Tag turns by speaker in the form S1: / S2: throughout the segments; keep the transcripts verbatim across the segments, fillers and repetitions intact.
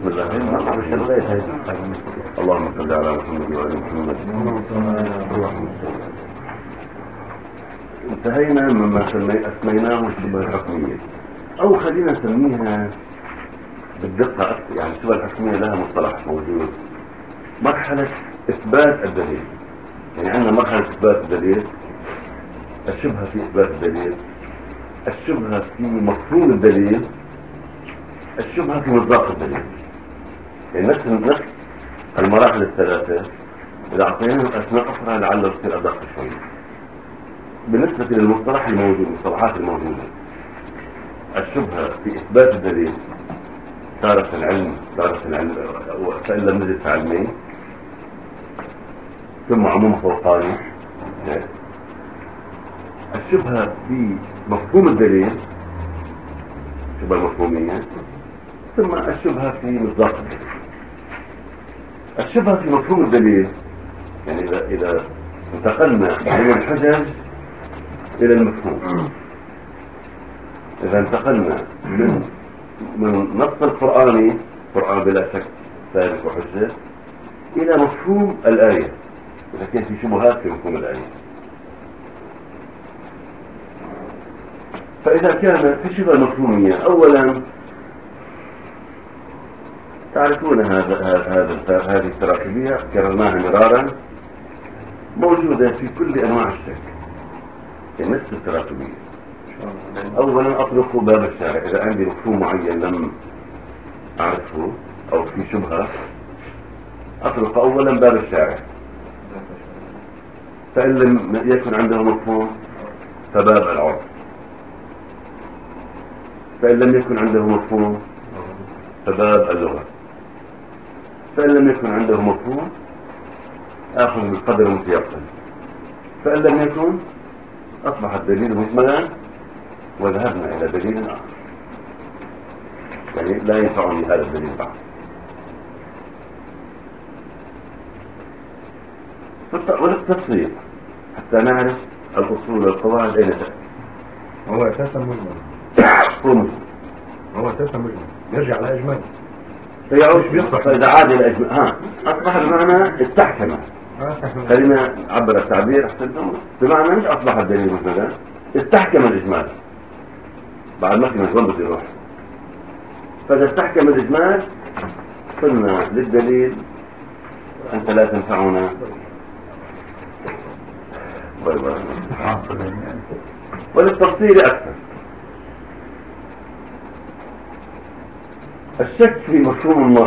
S1: بسم الله اللهم صل على محمد وعلى محمد. انتهينا مما اسميناه الشبهة الحكمية، او خلينا نسميها بالدقة أكثر، يعني الشبهة الحكمية لها مصطلح موجود، مرحلة إثبات الدليل. يعني عندنا مرحلة إثبات الدليل، الشبهة في إثبات الدليل، الشبهة في مفهوم الدليل، الشبهة في مصداق الدليل. يعني نفس نفس المراحل الثلاثة إذا أعطيناهم أسماء أخرى لعله يصير أدق شوي بالنسبة للمصطلح الموجود، المصطلحات الموجودة. الشبهة في إثبات الدليل تارة العلم، تارة العلم فإن لم نجد فعلمين، ثم عموم فوقاني. الشبهة في مفهوم الدليل، الشبهة المفهومية، ثم الشبهة في مصداق الدليل. الشبهة في مفهوم الدليل يعني إذا, إذا انتقلنا من الحجج إلى المفهوم، إذا انتقلنا من من النص القرآني، القرآن بلا شك ثابت وحجة، إلى مفهوم الآية، إذا كان في شبهات في مفهوم الآية. فإذا كان في شبهة مفهومية، أولا تعرفون هذا هذا هذه التراكيبية كررناها مرارا، موجودة في كل أنواع الشك، في نفس التراكيبية. أولا أطرق باب الشارع، إذا عندي مفهوم معين لم أعرفه أو في شبهة، أطرق أولا باب الشارع، فإن لم يكن عنده مفهوم فباب العرف، فإن لم يكن عنده مفهوم فباب اللغة، فإن لم يكن عنده مفهوم آخذ بالقدر المتيقن، فإن لم يكن أصبح الدليل مجملا وذهبنا إلى دليل آخر. يعني لا ينفعني هذا الدليل بعد. وللتفصيل حتى نعرف الأصول والقواعد أين تأتي.
S2: هو أساسا مجمل.
S1: هو مجمل.
S2: هو أساسا مجمل. يرجع لأجمل.
S1: فيعود فإذا عاد إلى أجمل، ها أصبح بمعنى استحكم. خلينا نعبر التعبير أحسن، بمعنى مش أصبح الدليل مجملا، استحكم الإجمال. بعد ما في مجمل بده يروح. فإذا استحكم الإجمال قلنا للدليل أنت لا تنفعنا. باي باي. وللتفصيل أكثر، الشك في مفهوم النص.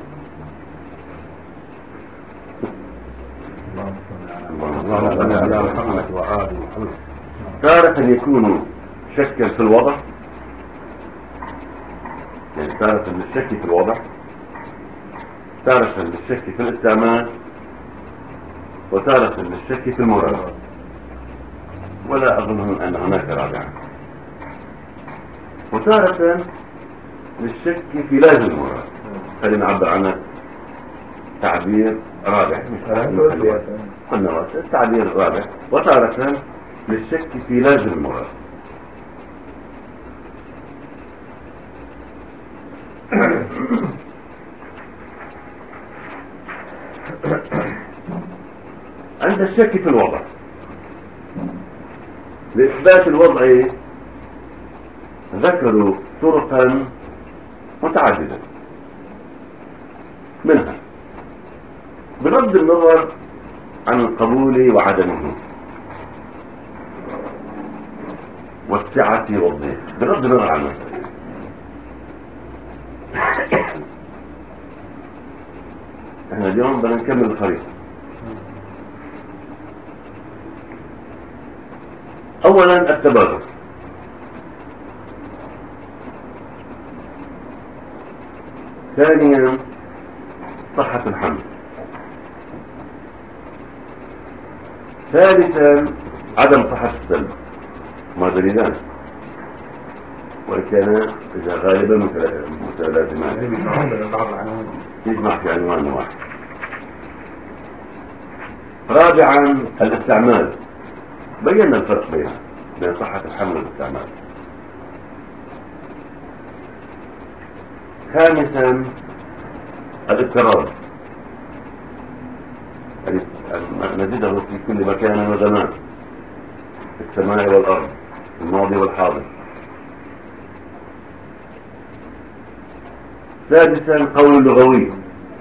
S1: تارة يكون شكا في الوضع، يعني تارة للشك في الوضع، تارة للشك في الاستعمال، وتارة للشك في المراد، ولا أظن أن هناك رابعة، وتارة للشك في لازم المراد. خلينا نعبر عنه تعبير رابع، قلنا واسع، تعبير رابع، وتارة للشك في لازم المراد. عند الشك في الوضع، لإثبات الوضع ذكروا طرقا متعددة، منها بغض النظر عن القبول وعدمه والسعة والضيق، بغض النظر عن المسألة. احنا اليوم بدنا نكمل الخريطة. اولا التبادل، ثانيا صحة الحمل، ثالثا عدم صحة السلب. ما دليلان وإن كان إذا غالبا متلازمان يجمع في عنوان واحد. رابعا الاستعمال، بينا الفرق بينه بين صحة الحمل والاستعمال. خامسا الاضطراب يعني نجده في كل مكان وزمان، في السماء والأرض، في الماضي والحاضر. سادسا قول لغوي.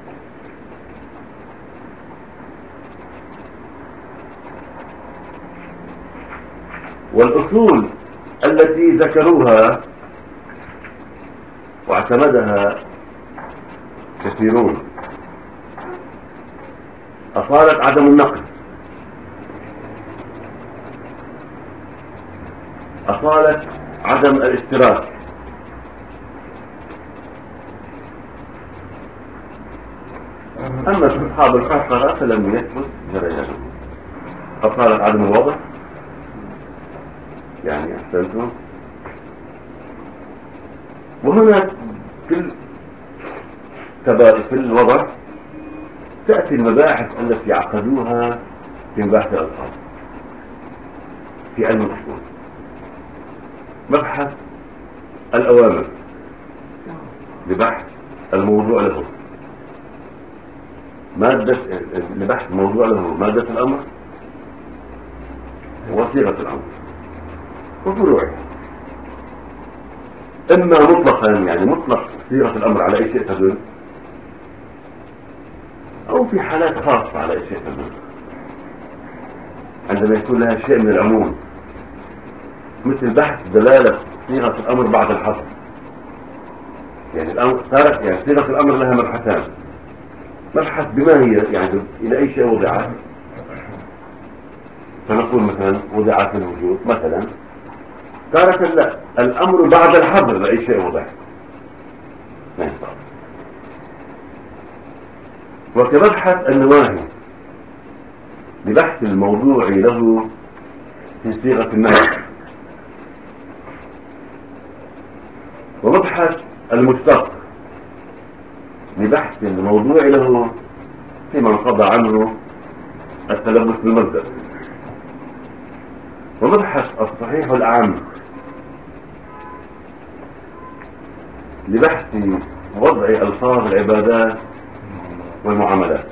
S1: والأصول التي ذكروها واعتمدها كثيرون أصالة عدم النقل، أصالة عدم الاشتراك، أما في أصحاب القهقرة فلم يثبت جريانه. أصالة عدم الوضع، يعني أحسنتم. وهنا في في الوضع تأتي المباحث التي عقدوها في مباحث الألفاظ في علم الأصول. مبحث الأوامر لبحث الموضوع له، مادة لبحث الموضوع له مادة الأمر وصيغة الأمر وفروعه، إما مطلقا يعني مطلق صيغة الأمر على أي شيء تدل، أو في حالات خاصة على أي شيء تدل عندما يكون لها شيء من العموم، مثل بحث دلالة صيغة الأمر بعد الحظر. يعني الأمر تارك يعني صيغة الأمر لها مبحثان، مبحث بما هي يعني إلى أي شيء وضعت، فنقول مثلا وضعت الوجود مثلا، تارة لا الأمر بعد الحظر لأي شيء وضع ما ينفع. وكمبحث النواهي لبحث الموضوع له في صيغة النهي، ومبحث المشتق لبحث الموضوع له فيما انقضى عنه التلبس بالمصدر، ومبحث الصحيح العام لبحث وضع ألفاظ العبادات والمعاملات.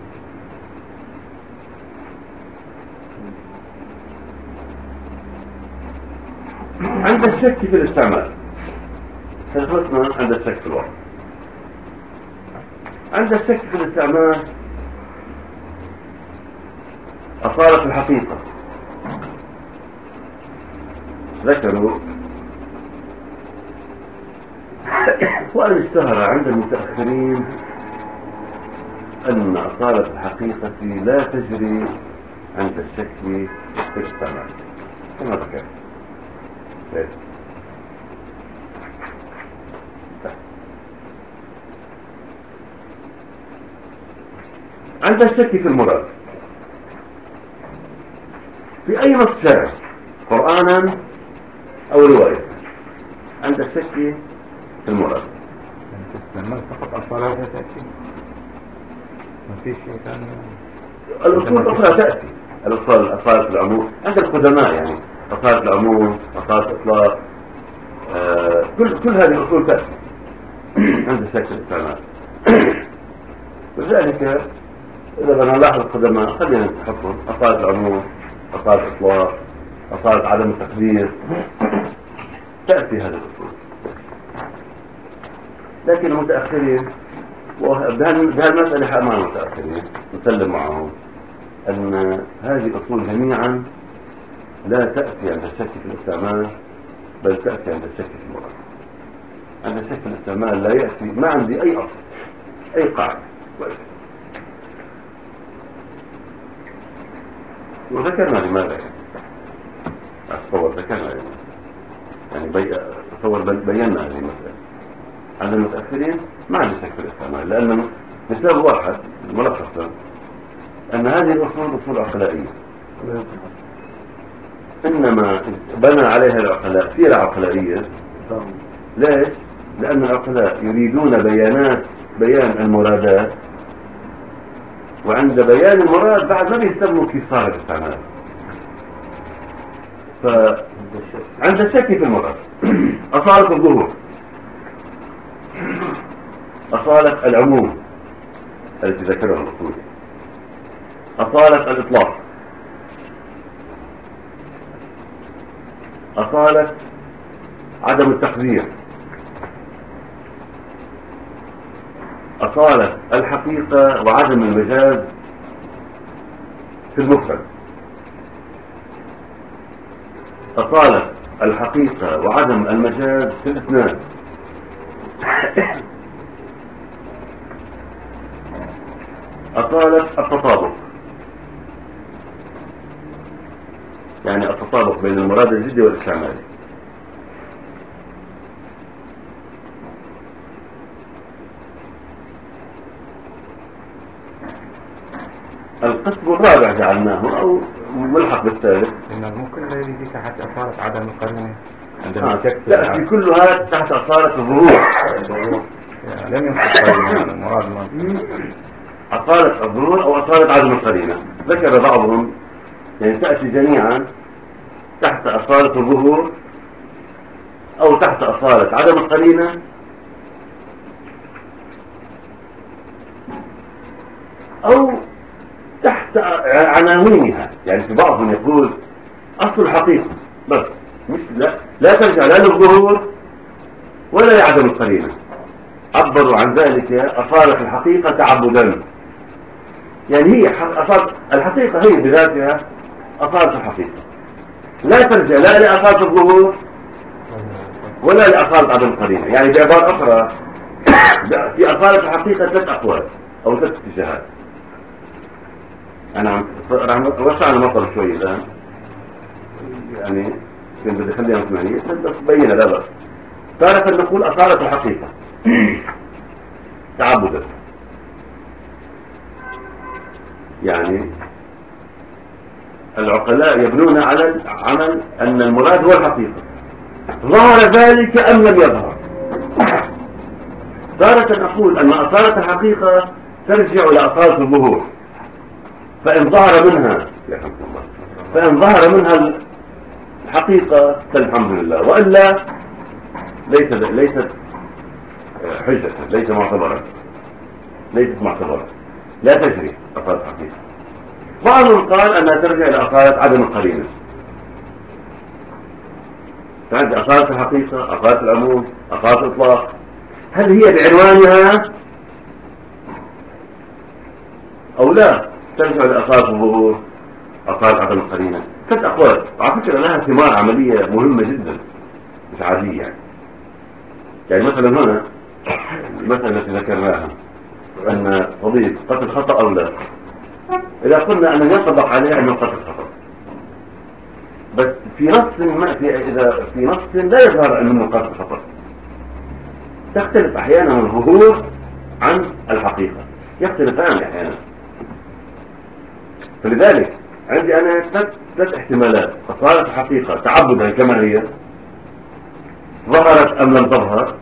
S1: عند الشك في الاستعمال خلصنا، عند الشك في الوضع. عند الشك في الاستعمال أصالة الحقيقة. ذكروا وأن اشتهر عند المتأخرين أن أصالة الحقيقة لا تجري عند الشك في الاستعمال كما ذكر. عند الشك في المراد في أي نص شرعي قرآنا أو رواية، عند الشك في المراد
S2: تستعمل فقط أصالة تأتي، ما في شيء ثاني.
S1: الأصول الأخرى تأتي، الأصول أصالة العموم عند القدماء، يعني أصالة العموم، أصالة الإطلاق، آه كل كل هذه الأصول تأتي عند الشك في الاستعمال. ولذلك إذا بدنا نلاحظ القدماء خلينا نحطهم أصالة العموم، أصالة الإطلاق، أصالة عدم التقدير، تأتي هذه الأصول. لكن المتأخرين بهالمسألة حق مع المتأخرين نسلم معهم أن هذه الأصول جميعا لا تأتي عند الشك في الاستعمال، بل تأتي عند الشك في المراد. عند الشك في الاستعمال لا يأتي، ما عندي أي أصل أي قاعدة. وذكرنا لماذا أتصور ذكرنا يعني بي... أتصور بينا هذه المسألة. عند المتأخرين ما عندي شك في الاستعمال، لأنه بسبب واحد ملخصا أن هذه الأصول أصول عقلائية، إنما بنى عليها العقلاء سيرة عقلائية. ليش؟ لأن العقلاء يريدون بيانات بيان المرادات، وعند بيان المراد بعد ما بيهتموا كيف صار الاستعمال. فعند الشك في المراد أصالة الظهور، أصالة العموم، التي ذكرها الأصول. أصالة الإطلاق، أصالة عدم التقدير، أصالة الحقيقة وعدم المجاز في المفرد، أصالة الحقيقة وعدم المجاز في الإسناد، أصالة التطابق، يعني التطابق بين المراد الجدي والاستعمالي. القسم الرابع جعلناه أو ملحق بالثالث،
S2: إنه ممكن لا يجي تحت أصالة عدم القرينة
S1: عندما آه. تأتي كلها تحت أصالة الظهور.
S2: يعني لم ينقص قرينة، يعني المراد ما
S1: أصالة الظهور أو أصالة عدم القرينة. ذكر بعضهم يعني تأتي جميعا تحت أصالة الظهور أو تحت أصالة عدم القرينة أو تحت عناوينها. يعني في بعضهم يقول أصل الحقيقة بس، مش لا, لا ترجع لا للظهور ولا لعدم القرينة. عبروا عن ذلك أصالة الحقيقة تعبدا، يعني هي أصالة الحقيقة هي بذاتها أصالة الحقيقة، لا ترجع لا لأصالة الظهور ولا لأصالة عدم القرينة. يعني بعبارة أخرى في أصالة الحقيقة ثلاث أقوال أو ثلاث اتجاهات. أنا راح أوسع المطر شوي الآن، يعني كنت بدي أخليها مثمانية بس بينها لا بأس. تارة نقول أصالة الحقيقة تعبدا، يعني العقلاء يبنون على العمل أن المراد هو الحقيقة، ظهر ذلك أم لم يظهر. تارة نقول أن أصالة الحقيقة ترجع لأصالة الظهور، فإن ظهر منها فإن ظهر منها الحقيقة فالحمد لله، وإلا ليست ليست حجة، ليس معتبرا، ليست معتبرا، لا تجري أصالة الحقيقة. بعضهم قال أنها ترجع إلى أصالة عدم القرينة، فعندي أصالة الحقيقة، أصالة العموم، أصالة الإطلاق. هل هي بعنوانها أو لا ترجع لأصالة الظهور، أصالة عدم القرينة؟ ثلاث أقوال. على فكرة لها ثمار عملية مهمة جدا مش عادية. يعني, يعني مثلا هنا المسألة التي ذكرناها أن قضية قتل خطأ أو لا، إذا قلنا أنه ينطبق عليها أنه قتل خطأ، بس في نص ما في إذا في نص لا يظهر أنه قتل خطأ، تختلف أحيانا الظهور عن الحقيقة، يختلفان أحيانا. فلذلك عندي أنا ثلاث احتمالات: أصالة الحقيقة تعبدا كما هي، ظهرت أم لم تظهر،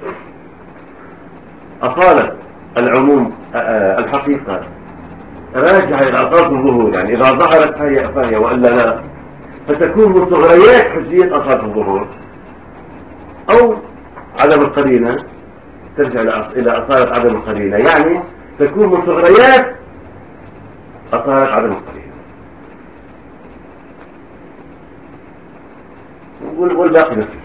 S1: أصالة العموم الحقيقة راجعة إلى أصالة الظهور، يعني إذا ظهرت فهي فهي وإلا لا، فتكون من صغريات حجية أصالة الظهور. أو عدم القرينة ترجع إلى أصالة عدم القرينة، يعني تكون من صغريات أصالة عدم القرينة. والباقي نفس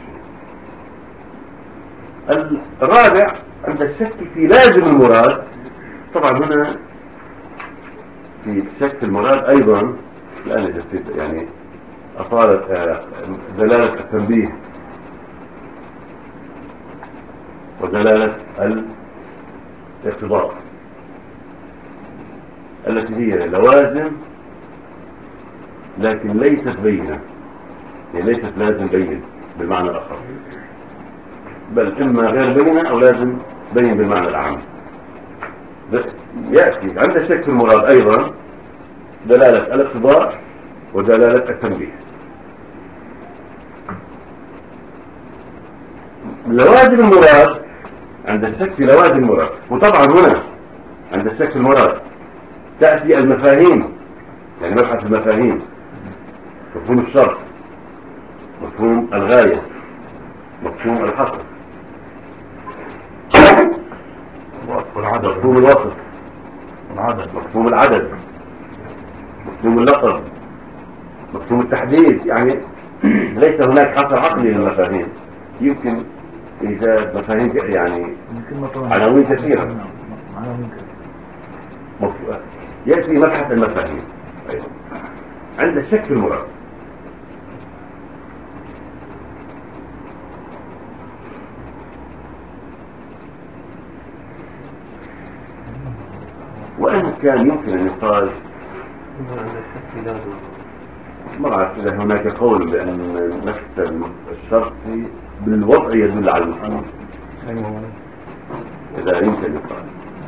S1: الشيء. الرابع عند الشك في لازم المراد. طبعا هنا في الشك في المراد أيضا الآن جسد يعني أصالة دلالة التنبيه ودلالة الاقتضاء التي هي لوازم لكن ليست بينة، يعني ليست لازم بين بالمعنى الأخر، بل إما غير بينة أو لازم بين بالمعنى العام. يأتي عند الشك في المراد أيضا دلالة الاقتضاء ودلالة التنبيه. لوازم المراد عند الشك في لوازم المراد، وطبعا هنا عند الشك في المراد تأتي المفاهيم، يعني مبحث المفاهيم، مفهوم الشرط، مفهوم الغاية، مفهوم الحصر، مفهوم الوصف،
S2: العدد
S1: مفهوم العدد، مفهوم اللقب، مفهوم التحديد. يعني ليس هناك حصر عقلي للمفاهيم، يمكن إيجاد مفاهيم يعني عناوين كثيرة. مف- يأتي مبحث المفاهيم أيضا عند الشك في المراد. وإن كان يمكن أن يقال ما أعرف إذا هناك قول بأن نفس الشرط بالوضع يدل على المفهوم، إذا يمكن يقال.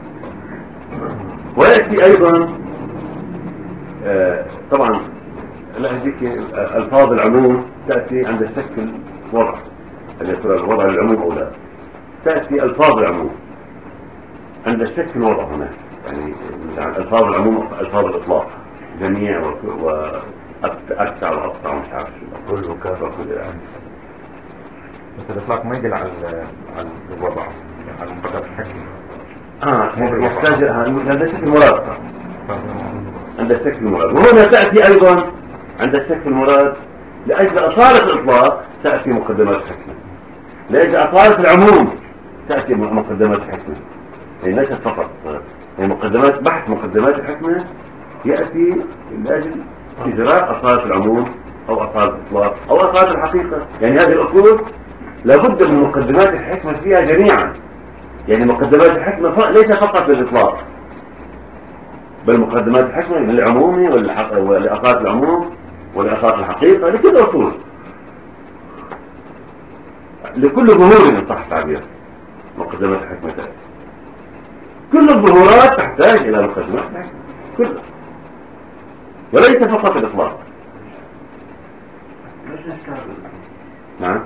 S1: ويأتي أيضا آه طبعا لا هذيك ألفاظ العموم تأتي عند الشك الوضع، هل يكون الوضع للعموم أو لا. تأتي ألفاظ العموم عند الشك الوضع هناك، يعني ألفاظ العموم ألفاظ الإطلاق، جميع وأكثر وأقطع ومش عارف شو كل وكذا وكل يعني.
S2: بس الإطلاق ما يدل على على الوضع، على المفردات الحكمية.
S1: اه يحتاج هذا شكل مراد عند الشك المراد. وهنا تأتي أيضا عند الشك المراد لأجل أصالة الإطلاق تأتي مقدمات الحكمة، لأجل أصالة العموم تأتي مقدمات الحكمة. يعني ليست فقط هي مقدمات بحث مقدمات الحكمة يأتي لأجل إجراء أصالة العموم أو أصالة الإطلاق أو أصالة الحقيقة. يعني هذه الأصول لابد من مقدمات الحكمة فيها جميعا. يعني مقدمات الحكمة ليس فقط للإطلاق، بل مقدمات الحكمة للعموم ولأصالة العموم ولأصالة الحقيقة، لكل أصول، لكل ظهور إن صح التعبير مقدمات الحكمة تأتي. كل الظهورات تحتاج إلى مقدمات الحكمة كلها، وليس فقط الإطلاق. نعم.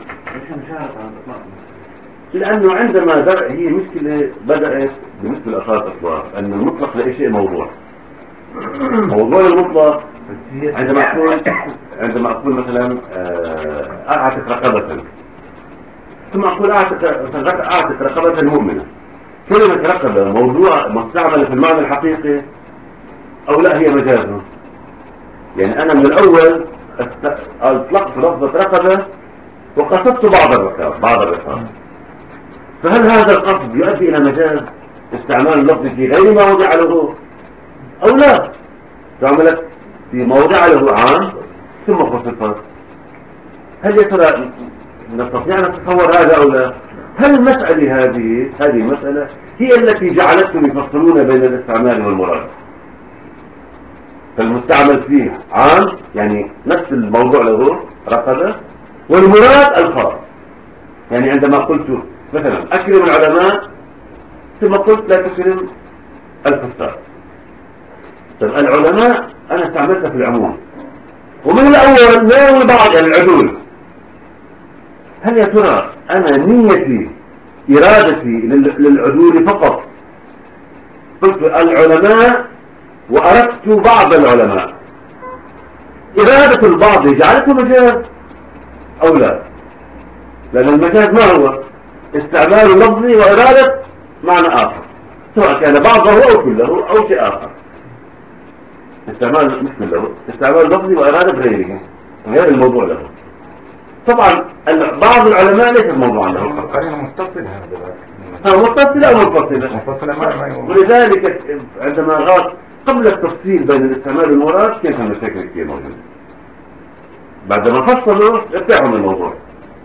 S1: لأنه عندما بدأ هي مشكلة بدأت بالنسبة لأصالة الإطلاق أن المطلق لأي شيء موضوع. موضوع المطلق عندما أقول عندما أقول مثلا أعتق رقبة، ثم أقول أعتق أعتق رقبة مؤمنة، كلمة رقبة موضوع مستعملة في المعنى الحقيقي أو لا هي مجاز؟ يعني أنا من الأول أطلقت لفظة رقبة وقصدت بعض الرقاب بعض الرقاب، فهل هذا القصد يؤدي إلى مجاز استعمال اللفظ في غير ما وضع له أو لا؟ استعملت في موضع له عام ثم خصصت. هل يا ترى نستطيع أن نتصور هذا أو لا؟ هل المسألة هذه هذه المسألة هي التي جعلتهم يفصلون بين الاستعمال والمراد؟ فالمستعمل فيه عام يعني نفس الموضوع له رقبة، والمراد الخاص. يعني عندما قلت مثلا أكرم العلماء ثم قلت لا تكرم الفساد، طيب العلماء أنا استعملتها في العموم، ومن الأول ناوي بعض العدول. هل يا ترى أنا نيتي إرادتي للعدول فقط قلت العلماء وأردت بعض العلماء، إرادة البعض جعلته مجاز أو لا؟ لأن المجاز ما هو؟ استعمال لفظي وإرادة معنى آخر، سواء كان بعضه أو كله أو شيء آخر. استعمال مش كله، استعمال لفظي وإرادة غيره غير الموضوع له. طبعا بعض العلماء ليس الموضوع له
S2: قرينة متصلة هذا
S1: ها متصلة أو منفصلة؟
S2: متصلة ما
S1: ولذلك عندما غاب قبل التفصيل بين الاستعمال والمراد كيف المشاكل كثير موجودة. بعدما فصلوا ارتاحوا من الموضوع.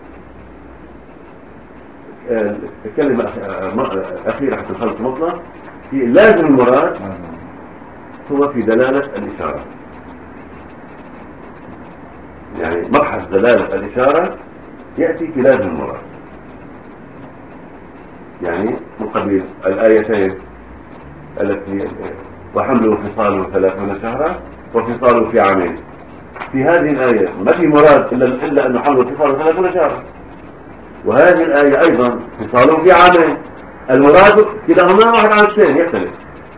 S1: الكلمة أخيرة حتى نخلص مطلق في لازم المراد هو في دلالة الإشارة. يعني مبحث دلالة الإشارة يأتي في لازم المراد، يعني مقابل الآيتين التي وحمله وفصاله ثلاثون شهرا وفصاله في عامين. في هذه الآية ما في مراد إلا, إلا أن حمله وفصاله ثلاثون شهرا، وهذه الآية أيضا فصاله في عامين. المراد كلاهما واحد عن الثاني يختلف.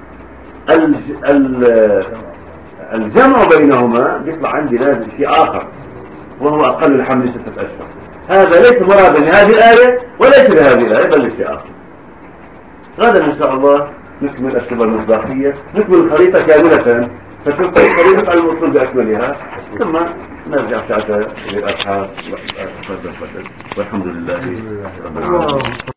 S1: الجمع بينهما يطلع عندي لازم شيء آخر وهو أقل الحمل ستة أشهر. هذا ليس مرادا لهذه الآية وليس لهذه الآية بل لشيء آخر. غدا إن شاء الله نكمل الصفة المصداقية، نكمل الخريطة كاملة، فتبقى الخريطة على الوصول بأكملها، ثم نرجع ساعتها للأبحاث والحمد لله رب العالمين.